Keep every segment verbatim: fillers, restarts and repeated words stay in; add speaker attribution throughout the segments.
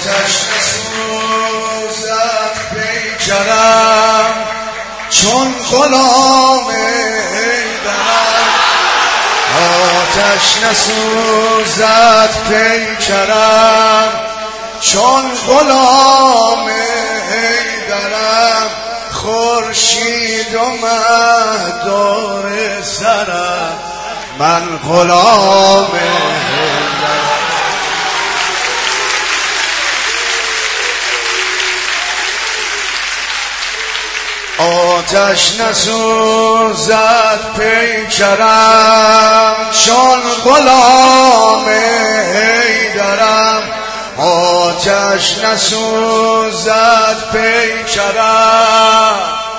Speaker 1: آتش نسوزد پیکرم چون غلام حیدرم. آتش نسوزد پیکرم چون غلام حیدرم. خورشید و مه دور سرم من غلام حیدرم. آتش نسوزد پیکرم چون غلام حیدرم. آتش نسوزد پیکرم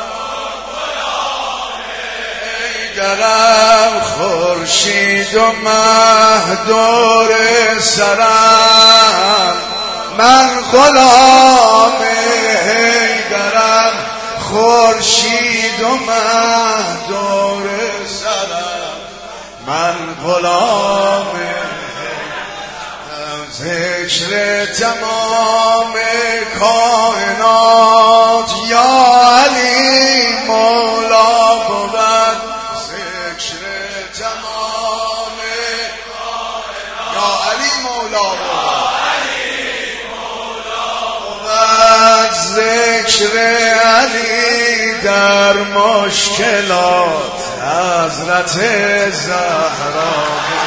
Speaker 1: حیدرم. خورشید و مه دور سرم من غلام حیدرم. خورشید و مه دور سرم من غلام حیدرم. ذکر تمام کائنات یا علی مولا بود. ذکر تمام کائنات یا علی مولا بود. ذکر علی در مشکلات حضرت زهرا.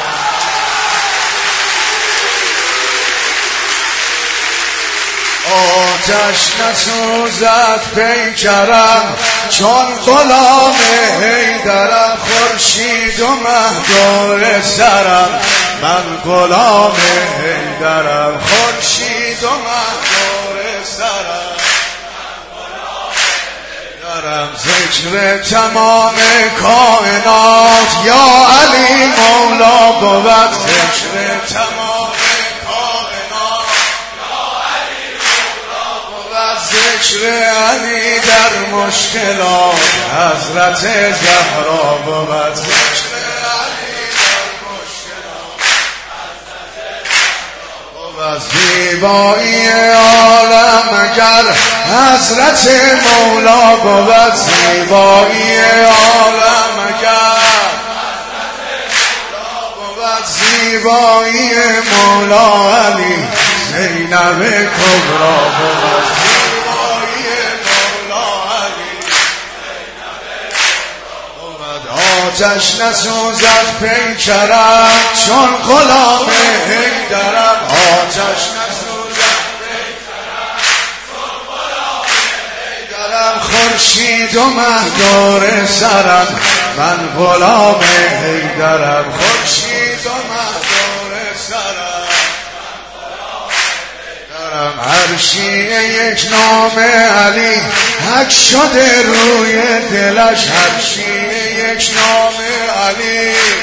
Speaker 1: آتش نسوزد پیکرم چون غلام حیدرم. خورشید و مه دور سرم من غلام حیدرم. خورشید و مه دور سرم ذکر تمام کائنات یا علی مولا بود. ذکر تمام کائنات یا علی مولا بود. ذکر علی در مشکلات حضرت زهرا بود. ذکر علی در مشکلات حضرت زهرا بود. زیبایی عالم اگر حضرت مولا بود. زیبایی عالم اگر زیبایی مولا علی زینب کبرا بود. زیبایی مولا علی زینب کبرا بود. آتش نسوزد پیکرم چون غلام حیدرم. آتش نسوزد پیکرم چون غلام حیدرم. خورشید و مه دور سرم من غلام حیدرم. خورشید و مه دور سرم عرشی یک نام علی حک شده روی دلش. عرشی یک نام علی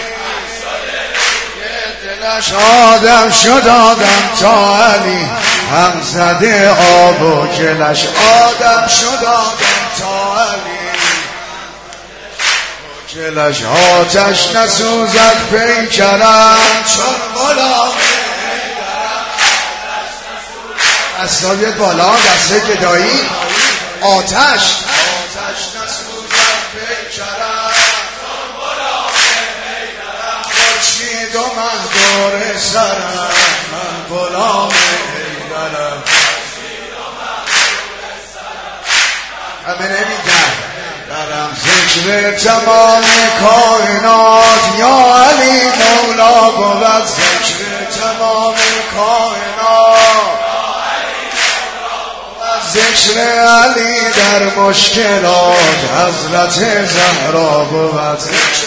Speaker 1: دلش. آدم شد آدم تا علی هم زده آب و گلش. آدم شد آدم تا علی گلش. آتش نسوزد پیکرم چون غلام حیدرم. دستای بالا دسته گدایی. آتش آتش نسوزد پیکرم چون غلام حیدرم. خورشید و مه دور سرم من غلام حیدرم. همه نمیگن درم ذکر تمام کائنات یا علی مولا بود. ذکر تمام کائنات ذکر علی در مشکلات حضرت زهرا بود. ذکر